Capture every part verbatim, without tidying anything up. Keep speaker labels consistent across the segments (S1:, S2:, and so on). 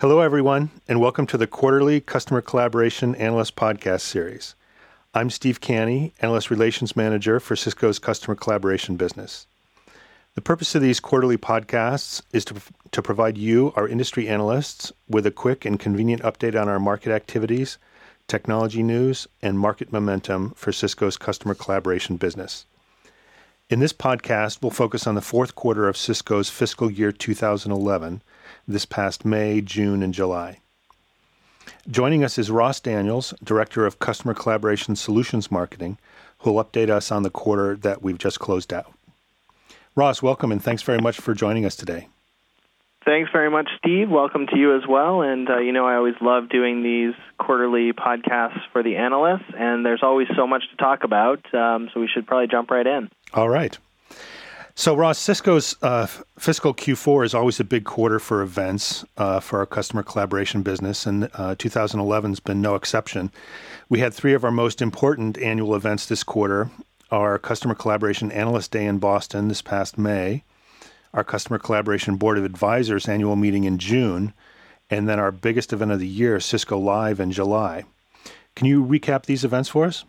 S1: Hello, everyone, and welcome to the quarterly Customer Collaboration Analyst Podcast series. I'm Steve Canny, Analyst Relations Manager for Cisco's Customer Collaboration business. The purpose of these quarterly podcasts is to, to provide you, our industry analysts, with a quick and convenient update on our market activities, technology news, and market momentum for Cisco's Customer Collaboration business. In this podcast, we'll focus on the fourth quarter of Cisco's fiscal year two thousand eleven, this past May, June, and July. Joining us is Ross Daniels, Director of Customer Collaboration Solutions Marketing, who will update us on the quarter that we've just closed out. Ross, welcome, and thanks very much for joining us today.
S2: Thanks very much, Steve. Welcome to you as well. And, uh, you know, I always love doing these quarterly podcasts for the analysts, and there's always so much to talk about, um, so we should probably jump right in.
S1: All right. So, Ross, Cisco's uh, fiscal Q four is always a big quarter for events uh, for our customer collaboration business, and uh, two thousand eleven has been no exception. We had three of our most important annual events this quarter: our Customer Collaboration Analyst Day in Boston this past May, our Customer Collaboration Board of Advisors annual meeting in June, and then our biggest event of the year, Cisco Live, in July. Can you recap these events for us?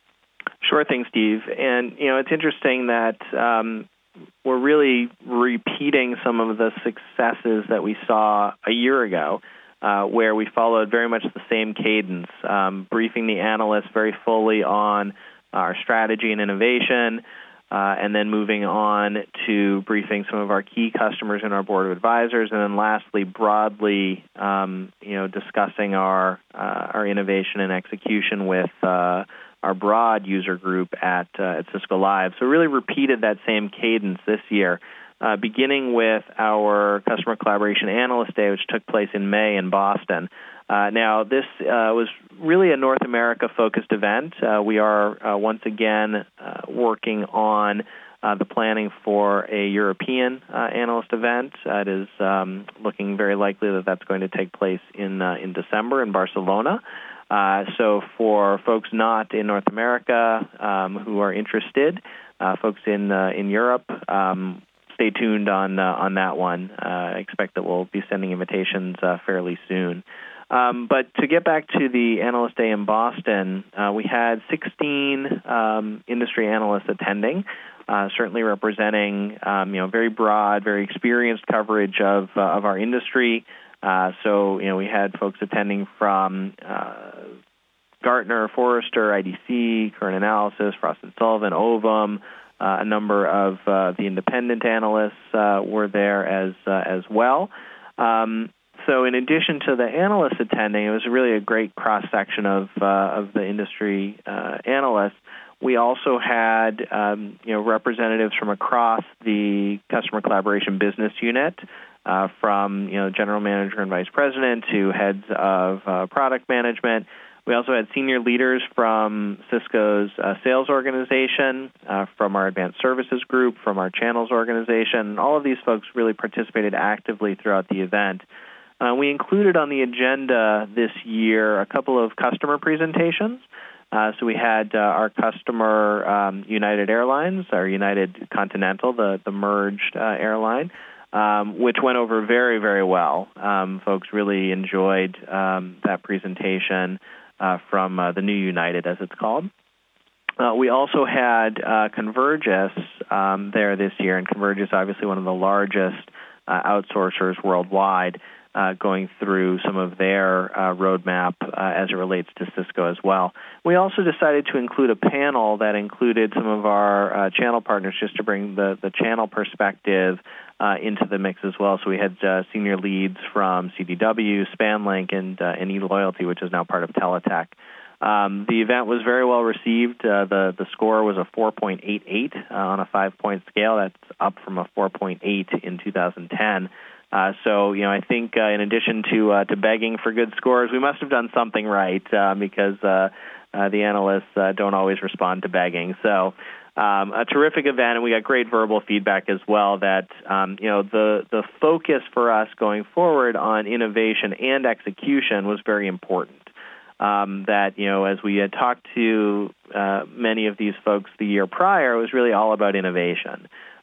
S2: Sure thing, Steve. And, you know, it's interesting that um, we're really repeating some of the successes that we saw a year ago, uh, where we followed very much the same cadence, um, briefing the analysts very fully on our strategy and innovation, uh, and then moving on to briefing some of our key customers in our board of advisors, and then lastly, broadly, um, you know, discussing our uh, our innovation and execution with uh, our broad user group at uh, at Cisco Live. So really repeated that same cadence this year, uh, beginning with our Customer Collaboration Analyst Day, which took place in May in Boston. Uh, now, this uh, was really a North America-focused event. Uh, we are uh, once again uh, working on uh, the planning for a European uh, analyst event. Uh, it is um, looking very likely that that's going to take place in uh, in December in Barcelona. Uh, so for folks not in North America um, who are interested, uh, folks in uh, in Europe, um, stay tuned on uh, on that one. Uh, I expect that we'll be sending invitations uh, fairly soon. Um, but to get back to the Analyst Day in Boston, uh, we had sixteen um, industry analysts attending, uh, certainly representing um, you know very broad, very experienced coverage of uh, of our industry. Uh, so you know we had folks attending from uh, Gartner, Forrester, I D C, Current Analysis, Frost and Sullivan, Ovum. Uh, a number of uh, the independent analysts uh, were there as uh, as well. Um, So in addition to the analysts attending, it was really a great cross-section of uh, of the industry uh, analysts. We also had um, you know representatives from across the customer collaboration business unit, uh, from you know general manager and vice president to heads of uh, product management. We also had senior leaders from Cisco's uh, sales organization, uh, from our advanced services group, from our channels organization. All of these folks really participated actively throughout the event. Uh, we included on the agenda this year a couple of customer presentations. Uh, so we had uh, our customer, um, United Airlines, our United Continental, the, the merged uh, airline, um, which went over very, very well. Um, folks really enjoyed um, that presentation uh, from uh, the new United, as it's called. Uh, we also had uh, Convergys um, there this year, and Convergys, obviously one of the largest uh, outsourcers worldwide, Uh, going through some of their uh, roadmap uh, as it relates to Cisco as well. We also decided to include a panel that included some of our uh, channel partners just to bring the, the channel perspective uh, into the mix as well. So we had uh, senior leads from C D W, Spanlink, and, uh, and eLoyalty, which is now part of Teletech. Um, the event was very well received. Uh, the, the score was a four point eight eight uh, on a five-point scale. That's up from a four point eight in two thousand ten. Uh, so, you know, I think uh, in addition to uh, to begging for good scores, we must have done something right uh, because uh, uh, the analysts uh, don't always respond to begging. So, um, a terrific event, and we got great verbal feedback as well. That um, you know, the the focus for us going forward on innovation and execution was very important. Um, that you know, as we had talked to uh, many of these folks the year prior, it was really all about innovation.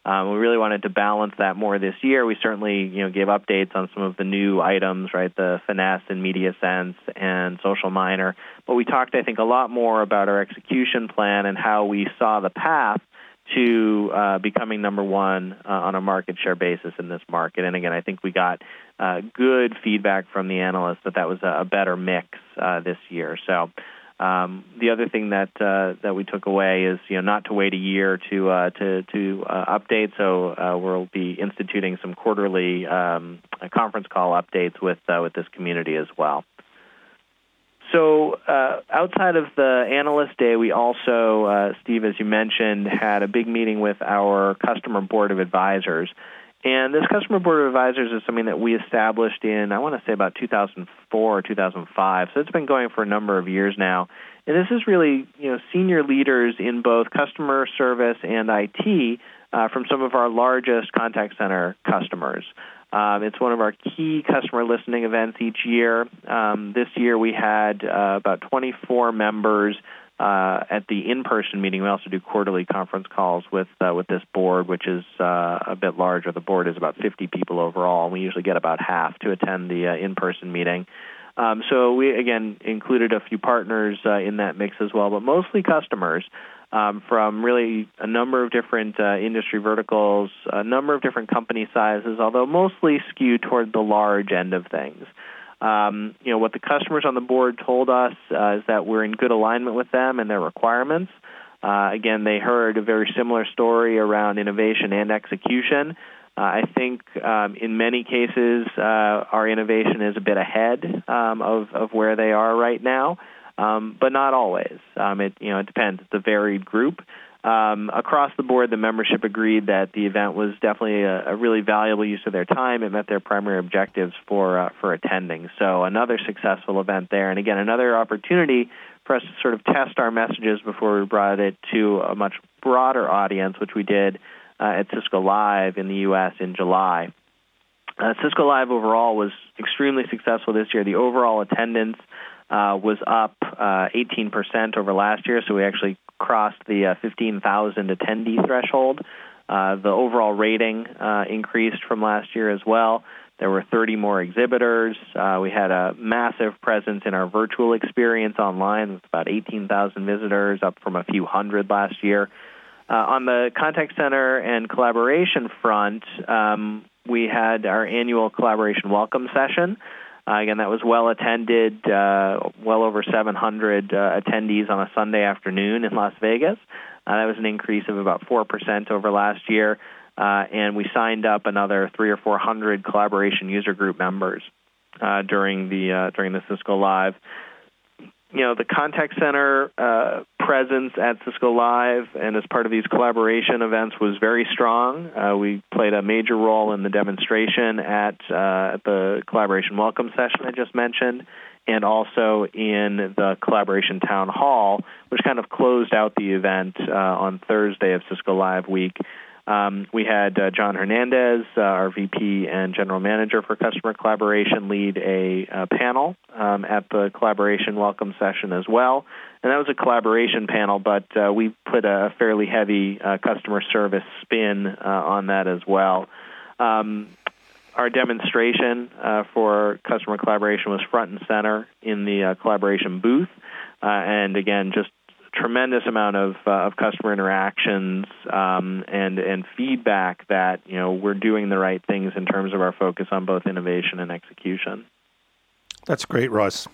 S2: Um, we really wanted to balance that more this year. We certainly, you know, gave updates on some of the new items, right, the Finesse and MediaSense and Social Miner. But we talked, I think, a lot more about our execution plan and how we saw the path to uh, becoming number one uh, on a market share basis in this market. And again, I think we got uh, good feedback from the analysts that that was a, a better mix uh, this year. So um, the other thing that uh, that we took away is, you know, not to wait a year to uh, to to uh, update. So uh, we'll be instituting some quarterly um, conference call updates with uh, with this community as well. So uh, outside of the Analyst Day, we also, uh, Steve, as you mentioned, had a big meeting with our Customer Board of Advisors. And this Customer Board of Advisors is something that we established in, I want to say, about two thousand four or two thousand five. So it's been going for a number of years now. And this is really, you know, senior leaders in both customer service and I T uh, from some of our largest contact center customers. Um, it's one of our key customer listening events each year. Um, this year we had uh, about twenty-four members uh, at the in-person meeting. We also do quarterly conference calls with uh, with this board, which is uh, a bit larger. The board is about fifty people overall. We usually get about half to attend the uh, in-person meeting. Um, so we, again, included a few partners uh, in that mix as well, but mostly customers. Um, from really a number of different uh, industry verticals, a number of different company sizes, although mostly skewed toward the large end of things. Um, you know, what the customers on the board told us uh, is that we're in good alignment with them and their requirements. Uh, again, they heard a very similar story around innovation and execution. Uh, I think um, in many cases uh, our innovation is a bit ahead um, of, of where they are right now. Um, but not always. Um, it you know it depends. It's a varied group. Um, across the board, the membership agreed that the event was definitely a, a really valuable use of their time. It met their primary objectives for uh, for attending. So another successful event there, and again another opportunity for us to sort of test our messages before we brought it to a much broader audience, which we did uh, at Cisco Live in the U S in July. Uh, Cisco Live overall was extremely successful this year. The overall attendance Uh, was up uh, eighteen percent over last year, so we actually crossed the uh, fifteen thousand attendee threshold. Uh, the overall rating uh, increased from last year as well. There were thirty more exhibitors. Uh, we had a massive presence in our virtual experience online with about eighteen thousand visitors, up from a few hundred last year. Uh, on the contact center and collaboration front, um, we had our annual collaboration welcome session. Uh, again, that was well attended, uh, well over seven hundred uh, attendees on a Sunday afternoon in Las Vegas. Uh, that was an increase of about four percent over last year, uh, and we signed up another three or four hundred collaboration user group members uh, during the uh, during the Cisco Live. You know, the contact center uh, presence at Cisco Live and as part of these collaboration events was very strong. Uh, we played a major role in the demonstration at, uh, at the collaboration welcome session I just mentioned, and also in the collaboration town hall, which kind of closed out the event uh, on Thursday of Cisco Live week. Um, we had uh, John Hernandez, uh, our V P and General Manager for Customer Collaboration, lead a, a panel um, at the collaboration welcome session as well. And that was a collaboration panel, but uh, we put a fairly heavy uh, customer service spin uh, on that as well. Um, our demonstration uh, for customer collaboration was front and center in the uh, collaboration booth. Uh, and again, just tremendous amount of uh, of customer interactions um, and and feedback that you know we're doing the right things in terms of our focus on both innovation and execution.
S1: That's great, Russ.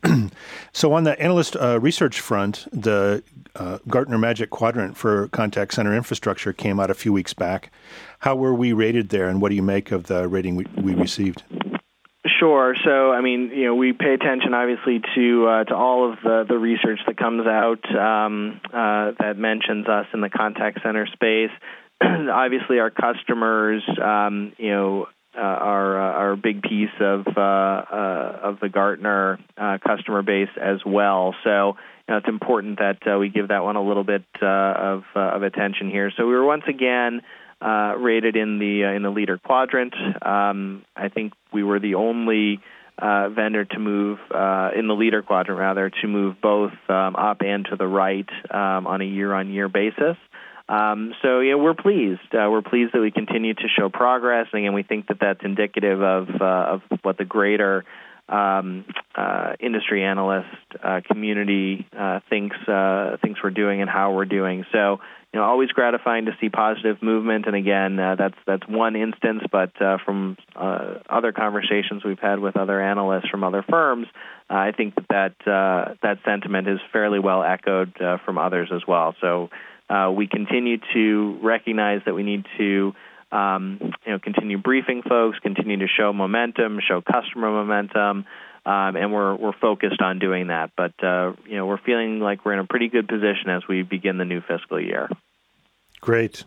S1: So on the analyst uh, research front, the uh, Gartner Magic Quadrant for Contact Center Infrastructure came out a few weeks back. How were we rated there, and what do you make of the rating we, we received?
S2: Sure. So, I mean, you know, we pay attention, obviously, to uh, to all of the, the research that comes out um, uh, that mentions us in the contact center space. Obviously, our customers, um, you know, uh, are uh, are a big piece of uh, uh, of the Gartner uh, customer base as well. So, you know, it's important that uh, we give that one a little bit uh, of uh, of attention here. So, we were once again Uh, rated in the uh, in the leader quadrant. Um, I think we were the only uh, vendor to move uh, in the leader quadrant, rather, to move both um, up and to the right um, on a year-on-year basis. Um, so, yeah, we're pleased. Uh, we're pleased that we continue to show progress. And again, we think that that's indicative of uh, of what the greater um, uh, industry analyst uh, community uh, thinks uh, thinks we're doing and how we're doing. So, you know, always gratifying to see positive movement. And again, uh, that's that's one instance. But uh, from uh, other conversations we've had with other analysts from other firms, uh, I think that that, uh, that sentiment is fairly well echoed uh, from others as well. So. Uh, we continue to recognize that we need to, um, you know, continue briefing folks, continue to show momentum, show customer momentum, um, and we're we're focused on doing that. But uh, you know, we're feeling like we're in a pretty good position as we begin the new fiscal year.
S1: Great.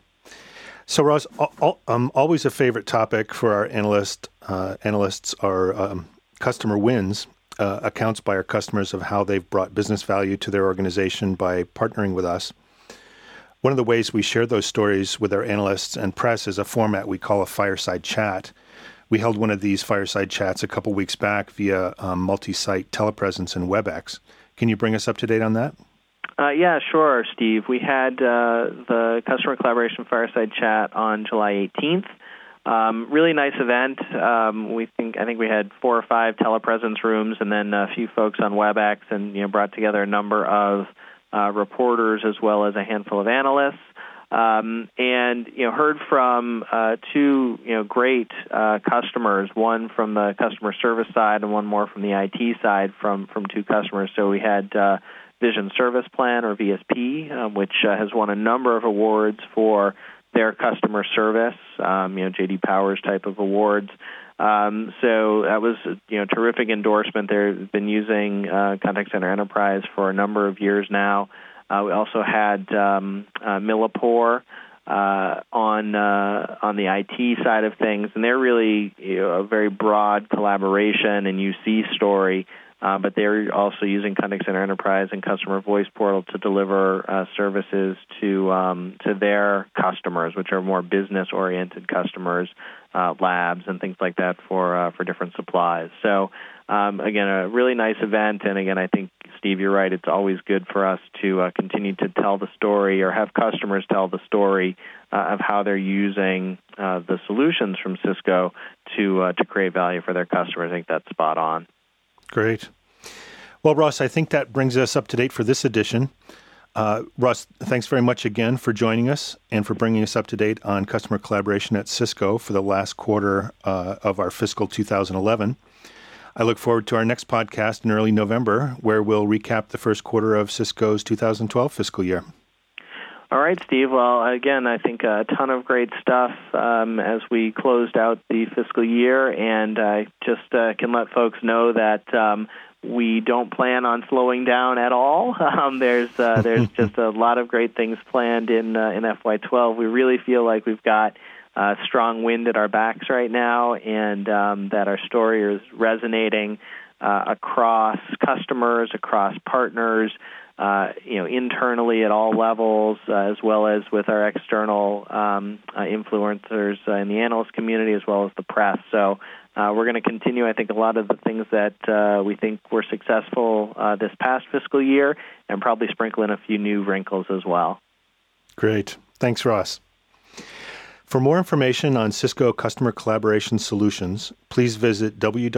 S1: So, Ross, um, always a favorite topic for our analyst uh, analysts are um, customer wins, uh, accounts by our customers of how they've brought business value to their organization by partnering with us. One of the ways we share those stories with our analysts and press is a format we call a fireside chat. We held one of these fireside chats a couple weeks back via um, multi-site telepresence and WebEx. Can you bring us up to date on that?
S2: Uh, yeah, sure, Steve. We had uh, the Customer Collaboration Fireside Chat on July eighteenth. Um, really nice event. Um, we think I think we had four or five telepresence rooms, and then a few folks on WebEx, and you know brought together a number of Uh, reporters as well as a handful of analysts, um, and you know heard from uh, two you know great uh, customers, one from the customer service side and one more from the I T side from from two customers. So we had uh, Vision Service Plan, or V S P, um, which uh, has won a number of awards for their customer service, um, you know J D Powers type of awards. Um, so that was, you know, terrific endorsement. They've been using uh, Contact Center Enterprise for a number of years now. Uh, we also had um, uh, Millipore uh, on uh, on the I T side of things, and they're really you know, a very broad collaboration and U C story. Uh, but they're also using Contact Center Enterprise and Customer Voice Portal to deliver uh, services to um, to their customers, which are more business-oriented customers, uh, labs and things like that for uh, for different supplies. So, um, again, a really nice event. And again, I think, Steve, you're right. It's always good for us to uh, continue to tell the story or have customers tell the story uh, of how they're using uh, the solutions from Cisco to uh, to create value for their customers. I think that's spot on.
S1: Great. Well, Ross, I think that brings us up to date for this edition. Uh, Ross, thanks very much again for joining us and for bringing us up to date on customer collaboration at Cisco for the last quarter uh, of our fiscal two thousand eleven. I look forward to our next podcast in early November, where we'll recap the first quarter of Cisco's two thousand twelve fiscal year.
S2: All right, Steve. Well, again, I think a ton of great stuff um, as we closed out the fiscal year, and I just uh, can let folks know that um, we don't plan on slowing down at all. Um, there's uh, there's just a lot of great things planned in uh, in F Y twelve. We really feel like we've got uh, strong wind at our backs right now, and um, that our story is resonating uh, across customers, across partners. Uh, you know, internally at all levels, uh, as well as with our external um, uh, influencers uh, in the analyst community, as well as the press. So uh, we're going to continue, I think, a lot of the things that uh, we think were successful uh, this past fiscal year, and probably sprinkle in a few new wrinkles as well.
S1: Great. Thanks, Ross. For more information on Cisco Customer Collaboration Solutions, please visit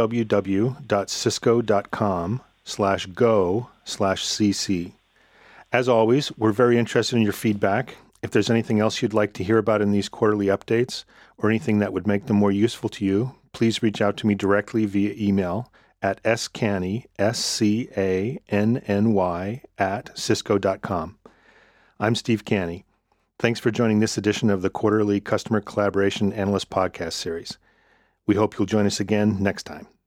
S1: www.cisco.com slash go slash cc. As always, we're very interested in your feedback. If there's anything else you'd like to hear about in these quarterly updates or anything that would make them more useful to you, please reach out to me directly via email at scanny, S C A N N Y, at cisco dot com. I'm Steve Canny. Thanks for joining this edition of the Quarterly Customer Collaboration Analyst Podcast Series. We hope you'll join us again next time.